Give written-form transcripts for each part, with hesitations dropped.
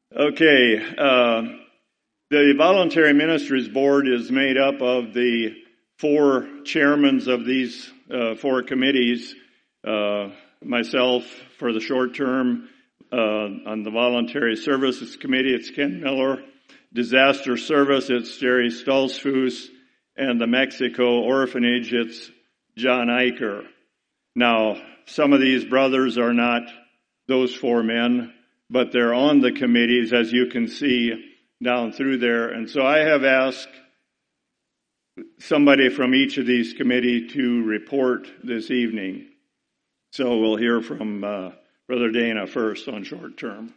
Okay, the Voluntary Ministries Board is made up of the four chairmen of these four committees. Myself, for the short term, on the Voluntary Services Committee, it's Ken Miller. Disaster Service, it's Jerry Stolzfus. And the Mexico Orphanage, it's John Eicher. Now, some of these brothers are not those four men, but they're on the committees, as you can see down through there. And so I have asked somebody from each of these committees to report this evening. So we'll hear from Brother Dana first on short term.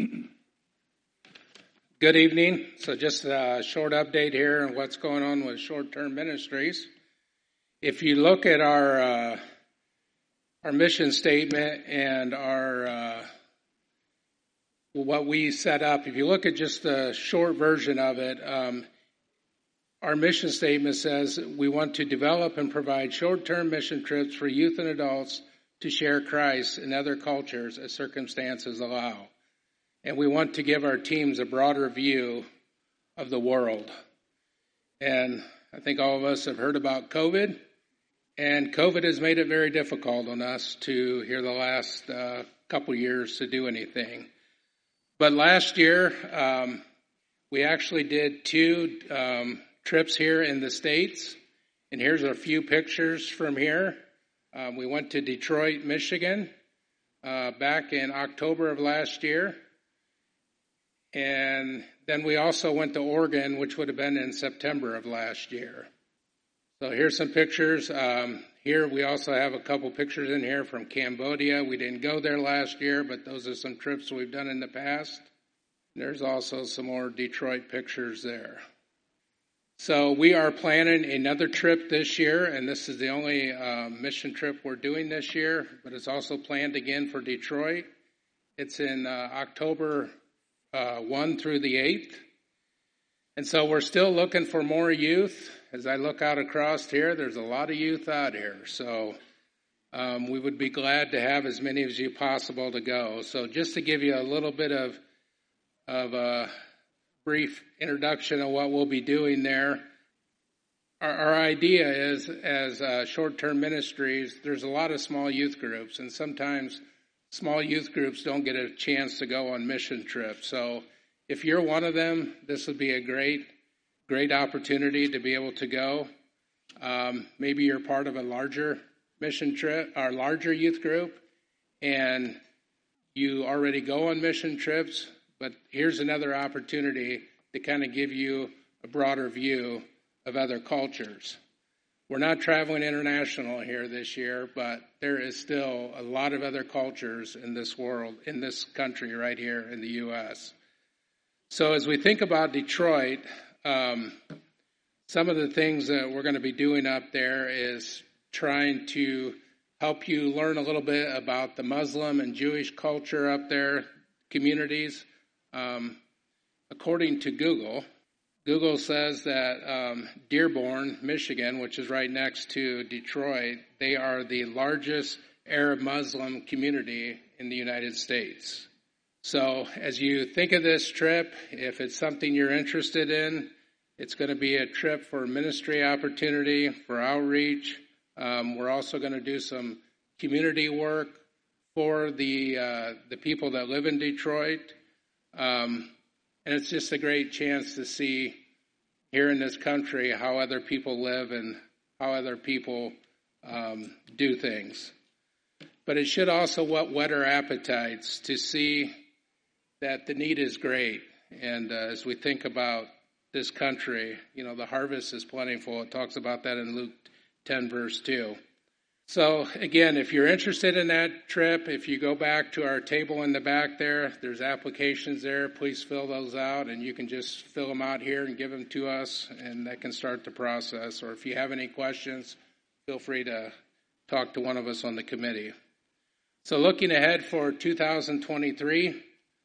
Good evening. So just a short update here on what's going on with short-term ministries. If you look at our mission statement and our what we set up, if you look at just a short version of it, our mission statement says we want to develop and provide short-term mission trips for youth and adults to share Christ in other cultures as circumstances allow. And we want to give our teams a broader view of the world. And I think all of us have heard about COVID, and COVID has made it very difficult on us to, here the last couple years, to do anything. But last year, we actually did two trips here in the States, and here's a few pictures from here. We went to Detroit, Michigan, back in October of last year. And then we also went to Oregon, which would have been in September of last year. So here's some pictures. Here we also have a couple pictures in here from Cambodia. We didn't go there last year, but those are some trips we've done in the past. There's also some more Detroit pictures there. So we are planning another trip this year, and this is the only mission trip we're doing this year, but it's also planned again for Detroit. It's in October 1 through the 8th. And so we're still looking for more youth. As I look out across here, there's a lot of youth out here. So we would be glad to have as many as you possible to go. So just to give you a little bit of a brief introduction of what we'll be doing there. Our idea is, as short-term ministries, there's a lot of small youth groups, and sometimes small youth groups don't get a chance to go on mission trips. So if you're one of them, this would be a great opportunity to be able to go. Maybe you're part of a larger mission trip, or larger youth group, and you already go on mission trips, but here's another opportunity to kind of give you a broader view of other cultures. We're not traveling international here this year, but there is still a lot of other cultures in this world, in this country right here in the U.S. So as we think about Detroit, some of the things that we're going to be doing up there is trying to help you learn a little bit about the Muslim and Jewish culture up there, communities. According to Google says that Dearborn, Michigan, which is right next to Detroit, they are the largest Arab Muslim community in the United States. So as you think of this trip, if it's something you're interested in, it's going to be a trip for ministry opportunity, for outreach. We're also going to do some community work for the people that live in Detroit. And it's just a great chance to see here in this country how other people live and how other people do things. But it should also whet our appetites to see that the need is great. And as we think about this country, the harvest is plentiful. It talks about that in Luke 10, verse 2. So again, if you're interested in that trip, if you go back to our table in the back there, there's applications there. Please fill those out, and you can just fill them out here and give them to us, and that can start the process. Or if you have any questions, feel free to talk to one of us on the committee. So looking ahead for 2023,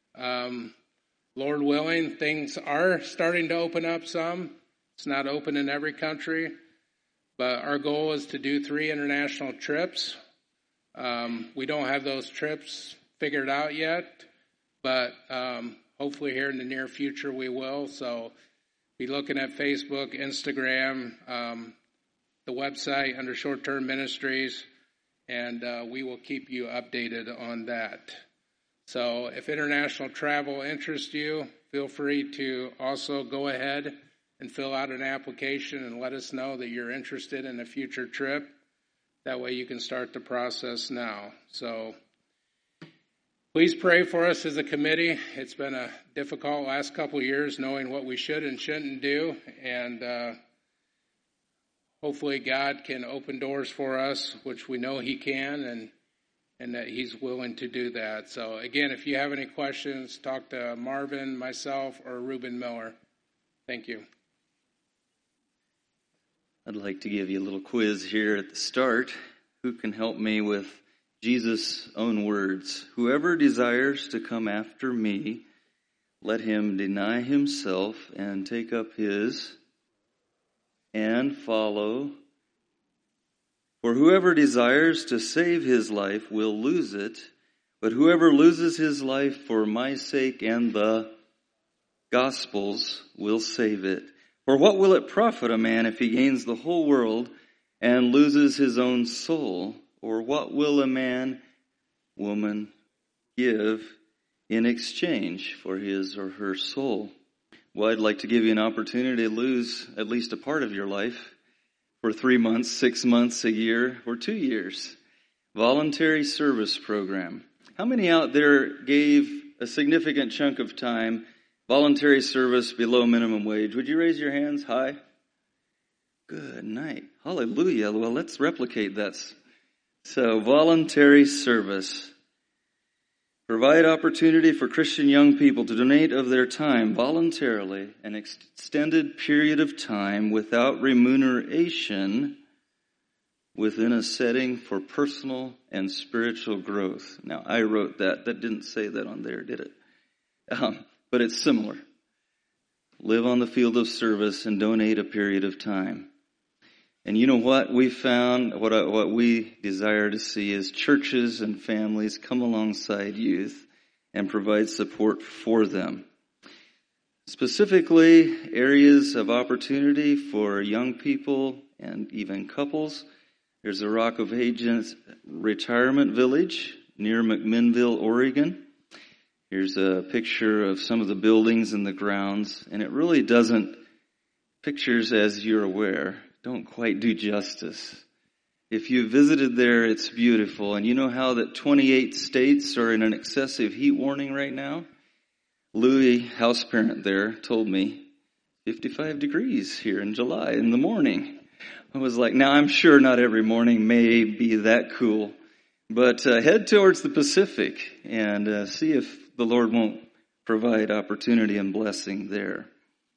Lord willing, things are starting to open up some. It's not open in every country. But our goal is to do 3 international trips. We don't have those trips figured out yet, but hopefully here in the near future we will. So be looking at Facebook, Instagram, the website under Short-Term Ministries, and we will keep you updated on that. So if international travel interests you, feel free to also go ahead and fill out an application and let us know that you're interested in a future trip. That way you can start the process now. So please pray for us as a committee. It's been a difficult last couple of years knowing what we should and shouldn't do, and hopefully God can open doors for us, which we know He can, and that He's willing to do that. So again, if you have any questions, talk to Marvin, myself, or Reuben Miller. Thank you. I'd like to give you a little quiz here at the start. Who can help me with Jesus' own words? Whoever desires to come after me, let him deny himself and take up his and follow. For whoever desires to save his life will lose it, but whoever loses his life for my sake and the gospel's will save it. For what will it profit a man if he gains the whole world and loses his own soul? Or what will a man, woman, give in exchange for his or her soul? Well, I'd like to give you an opportunity to lose at least a part of your life for 3 months, 6 months, a year, or 2 years. Voluntary service program. How many out there gave a significant chunk of time voluntary service below minimum wage? Would you raise your hands high? Good night. Hallelujah. Well, let's replicate that. So, voluntary service. Provide opportunity for Christian young people to donate of their time voluntarily an extended period of time without remuneration within a setting for personal and spiritual growth. Now, I wrote that. That didn't say that on there, did it? But it's similar. Live on the field of service and donate a period of time. And you know what we found, what we desire to see is churches and families come alongside youth and provide support for them. Specifically, areas of opportunity for young people and even couples. There's a Rock of Ages retirement village near McMinnville, Oregon. Here's a picture of some of the buildings and the grounds, and it really doesn't, pictures as you're aware, don't quite do justice. If you visited there, it's beautiful. And you know how that 28 states are in an excessive heat warning right now? Louis, house parent there, told me 55 degrees here in July in the morning. I was like, now I'm sure not every morning may be that cool, but head towards the Pacific and see if the Lord won't provide opportunity and blessing there.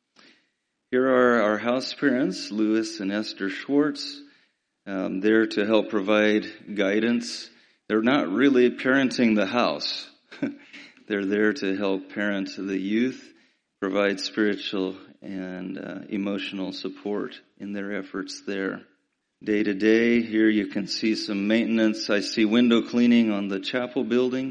Here are our house parents, Louis and Esther Schwartz, there to help provide guidance. They're not really parenting the house. They're there to help parent the youth, provide spiritual and emotional support in their efforts there. Day to day, here you can see some maintenance. I see window cleaning on the chapel building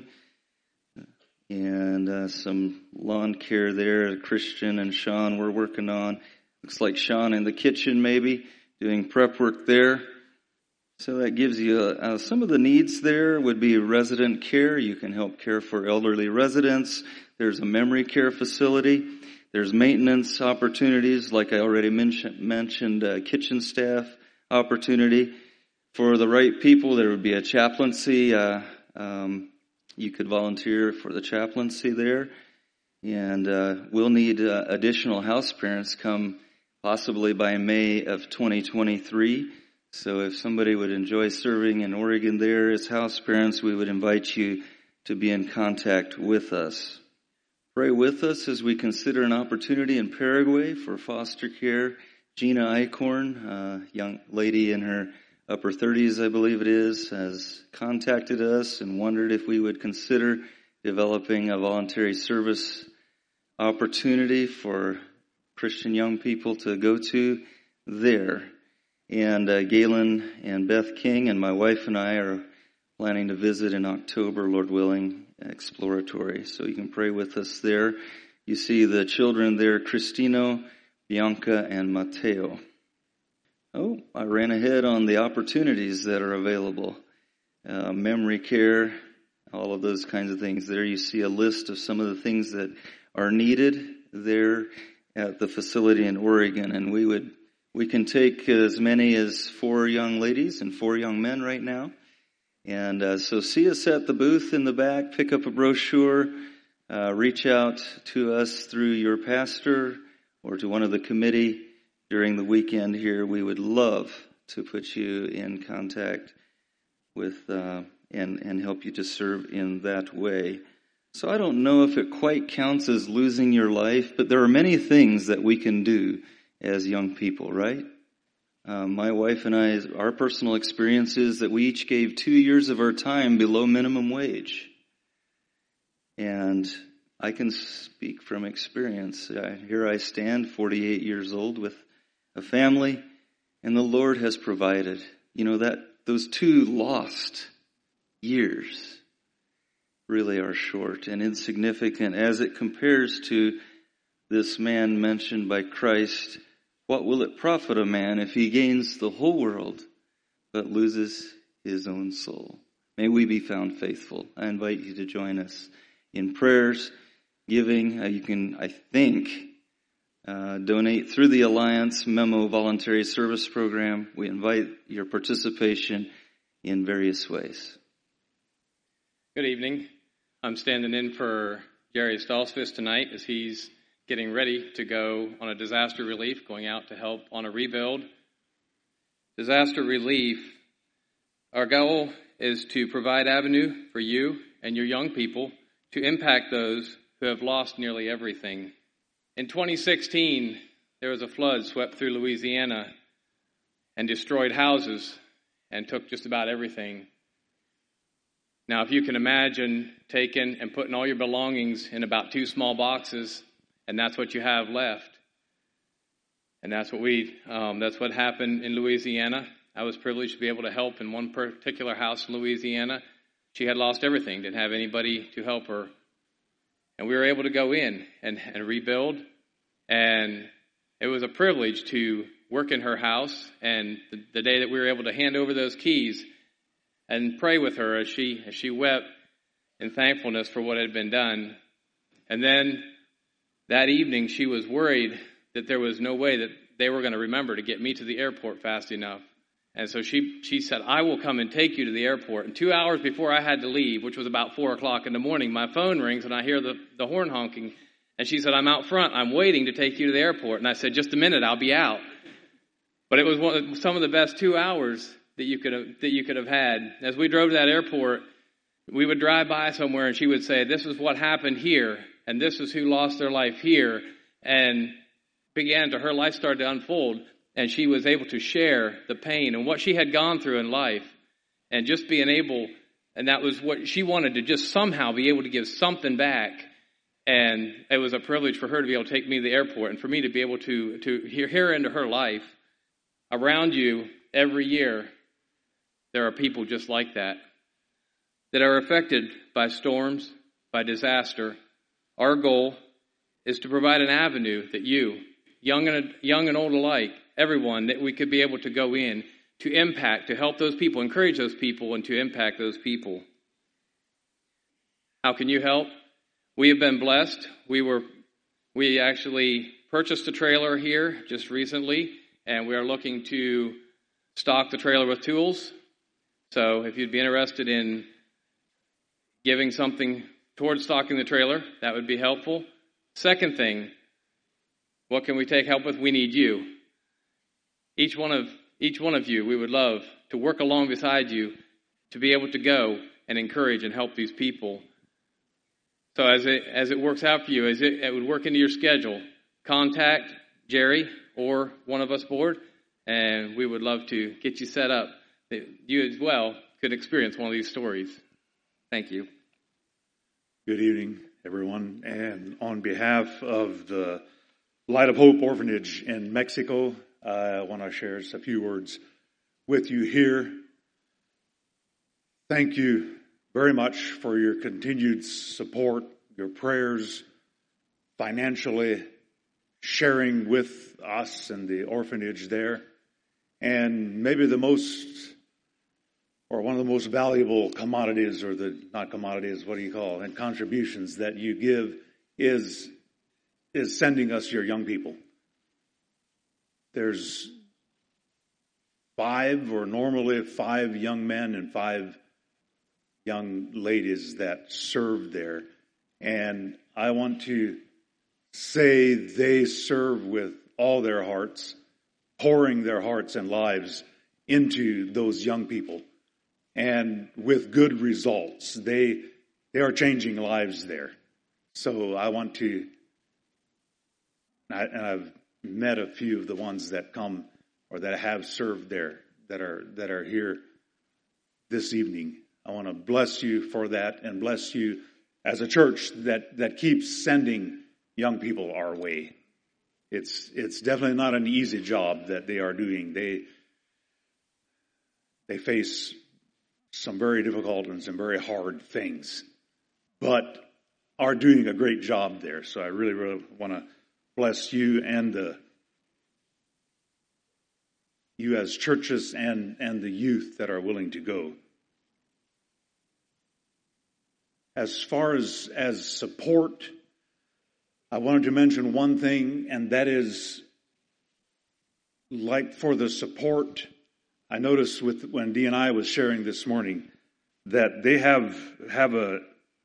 and some lawn care there. Christian and Sean were working on. Looks like Sean in the kitchen maybe, doing prep work there. So that gives you some of the needs there would be resident care. You can help care for elderly residents. There's a memory care facility. There's maintenance opportunities, like I already mentioned kitchen staff opportunity. For the right people, there would be a chaplaincy. You could volunteer for the chaplaincy there. And we'll need additional house parents come possibly by May of 2023. So if somebody would enjoy serving in Oregon there as house parents, we would invite you to be in contact with us. Pray with us as we consider an opportunity in Paraguay for foster care. Gina Eichhorn, a young lady in her upper 30s, I believe it is, has contacted us and wondered if we would consider developing a voluntary service opportunity for Christian young people to go to there. And Galen and Beth King and my wife and I are planning to visit in October, Lord willing, exploratory. So you can pray with us there. You see the children there, Cristino, Bianca, and Matteo. Oh, I ran ahead on the opportunities that are available. Memory care, all of those kinds of things. There you see a list of some of the things that are needed there at the facility in Oregon. And we can take as many as 4 young ladies and 4 young men right now. And so see us at the booth in the back, pick up a brochure, reach out to us through your pastor or to one of the committee during the weekend here. We would love to put you in contact with and help you to serve in that way. So I don't know if it quite counts as losing your life, but there are many things that we can do as young people, right? My wife and I, our personal experience is that we each gave 2 years of our time below minimum wage. And I can speak from experience. Here I stand, 48 years old, with a family, and the Lord has provided. You know, that those 2 lost years really are short and insignificant as it compares to this man mentioned by Christ. What will it profit a man if he gains the whole world but loses his own soul? May we be found faithful. I invite you to join us in prayers, giving. You can, I think, donate through the Alliance Memo Voluntary Service Program. We invite your participation in various ways. Good evening. I'm standing in for Jerry Stolzfus tonight as he's getting ready to go on a disaster relief, going out to help on a rebuild. Disaster relief, our goal is to provide avenue for you and your young people to impact those who have lost nearly everything. In 2016, there was a flood swept through Louisiana and destroyed houses and took just about everything. Now, if you can imagine taking and putting all your belongings in about 2 small boxes, and that's what you have left. And that's what happened in Louisiana. I was privileged to be able to help in one particular house in Louisiana. She had lost everything, didn't have anybody to help her. And we were able to go in and rebuild. And it was a privilege to work in her house. And the day that we were able to hand over those keys and pray with her as she wept in thankfulness for what had been done. And then that evening, she was worried that there was no way that they were going to remember to get me to the airport fast enough. And so she said, I will come and take you to the airport. And 2 hours before I had to leave, which was about 4 o'clock in the morning, my phone rings and I hear the horn honking. And she said, I'm out front. I'm waiting to take you to the airport. And I said, just a minute, I'll be out. But it was some of the best 2 hours that you could have had. As we drove to that airport, we would drive by somewhere and she would say, this is what happened here. And this is who lost their life here. And her life started to unfold. And she was able to share the pain and what she had gone through in life. And just being able, and that was what she wanted, to just somehow be able to give something back. And it was a privilege for her to be able to take me to the airport and for me to be able to hear into her life. Around you, every year, there are people just like that are affected by storms, by disaster. Our goal is to provide an avenue that you, young and old alike, everyone, that we could be able to go in to impact, to help those people, encourage those people, and to impact those people. How can you help? We have been blessed. We actually purchased a trailer here just recently, and we are looking to stock the trailer with tools. So if you'd be interested in giving something towards stocking the trailer, that would be helpful. Second thing, what can we take help with? We need you. Each one of you, we would love to work along beside you to be able to go and encourage and help these people. So as it works out for you, as it would work into your schedule, contact Jerry or one of us board, and we would love to get you set up that you as well could experience one of these stories. Thank you. Good evening, everyone. And on behalf of the Light of Hope Orphanage in Mexico, I want to share a few words with you here. Thank you, very much for your continued support, your prayers, financially, sharing with us and the orphanage there. And maybe one of the most valuable commodities, or not commodities, what do you call it, and contributions that you give is sending us your young people. There's normally five young men and 5 young ladies that serve there. And I want to say they serve with all their hearts, pouring their hearts and lives into those young people. And with good results. They are changing lives there. So I want to, and I've met a few of the ones that come or that have served there that are here this evening. I want to bless you for that and bless you as a church that keeps sending young people our way. It's definitely not an easy job that they are doing. They face some very difficult and some very hard things, but are doing a great job there. So I really, really want to bless you and you as churches and the youth that are willing to go. As far as support, I wanted to mention one thing, and that is, like for the support, I noticed when Dee and I was sharing this morning that they have a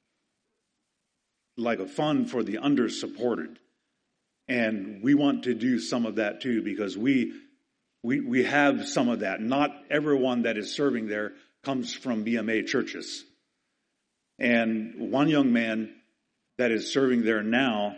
fund for the under-supported. And we want to do some of that too, because we have some of that. Not everyone that is serving there comes from BMA churches. And one young man that is serving there now,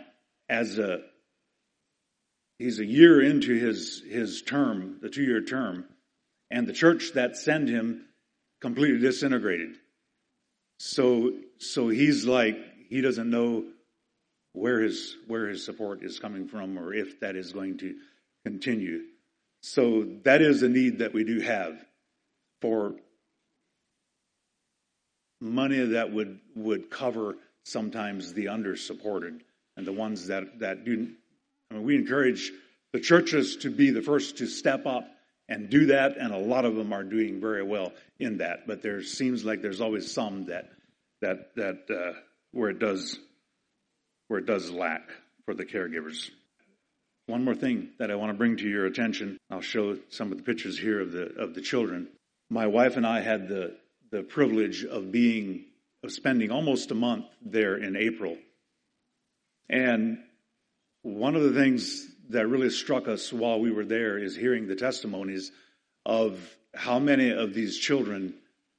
he's a year into his term, the 2-year term, and the church that sent him completely disintegrated. So he's like, he doesn't know where his support is coming from or if that is going to continue. So that is a need that we do have for money that would cover sometimes the under-supported and the ones that do. I mean, we encourage the churches to be the first to step up and do that, and a lot of them are doing very well in that. But there seems like there's always some that where it does lack for the caregivers. One more thing that I want to bring to your attention. I'll show some of the pictures here of the children. My wife and I had the privilege of spending almost a month there in April. And one of the things that really struck us while we were there is hearing the testimonies of how many of these children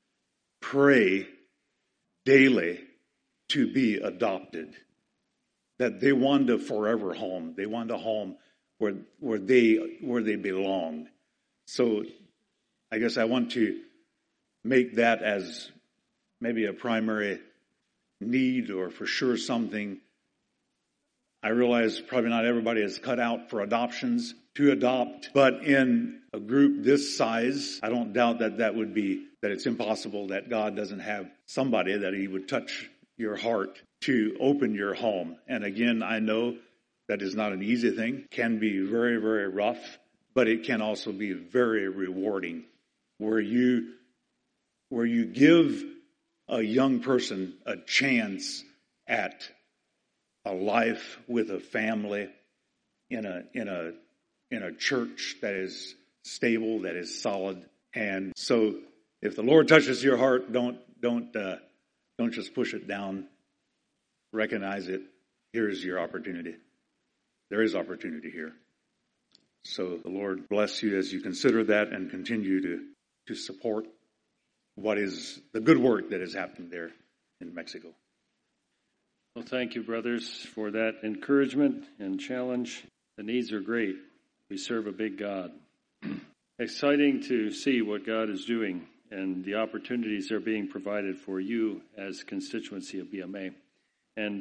pray daily to be adopted. That they want a forever home. They want a home where they belong. So I guess I want to make that as maybe a primary need, or for sure something. I realize probably not everybody is cut out for adoptions to adopt, but in a group this size, I don't doubt that it's impossible that God doesn't have somebody that He would touch your heart to open your home. And again, I know that is not an easy thing. Can be very, very rough, but it can also be very rewarding, where you give a young person a chance at a life with a family in a church that is stable, that is solid. And so if the Lord touches your heart, don't just push it down. Recognize it. Here's your opportunity. There is opportunity here. So the Lord bless you as you consider that and continue to support what is the good work that is happening there in Mexico. Well, thank you, brothers, for that encouragement and challenge. The needs are great. We serve a big God. Exciting to see what God is doing and the opportunities that are being provided for you as constituency of BMA. And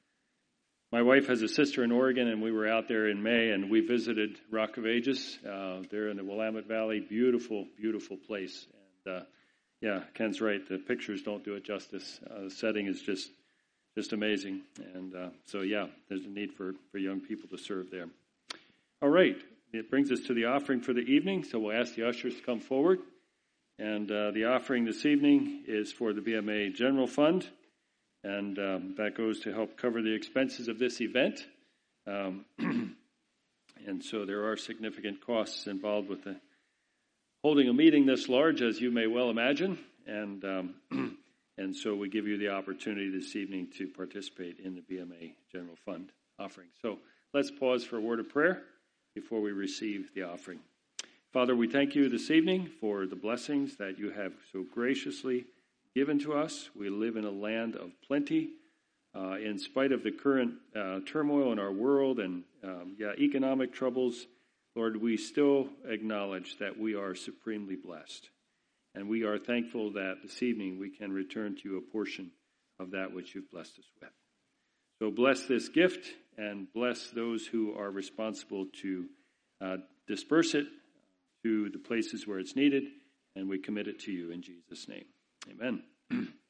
my wife has a sister in Oregon, and we were out there in May, and we visited Rock of Ages there in the Willamette Valley. Beautiful, beautiful place. And Yeah, Ken's right. The pictures don't do it justice. The setting is just amazing. And so, yeah, there's a need for young people to serve there. All right. It brings us to the offering for the evening. So we'll ask the ushers to come forward. And the offering this evening is for the BMA General Fund. And that goes to help cover the expenses of this event. And so there are significant costs involved with holding a meeting this large, as you may well imagine. And so we give you the opportunity this evening to participate in the BMA General Fund offering. So let's pause for a word of prayer before we receive the offering. Father, we thank you this evening for the blessings that you have so graciously given to us. We live in a land of plenty. In spite of the current turmoil in our world and economic troubles, Lord, we still acknowledge that we are supremely blessed. And we are thankful that this evening we can return to you a portion of that which you've blessed us with. So bless this gift and bless those who are responsible to disperse it to the places where it's needed. And we commit it to you in Jesus' name. Amen.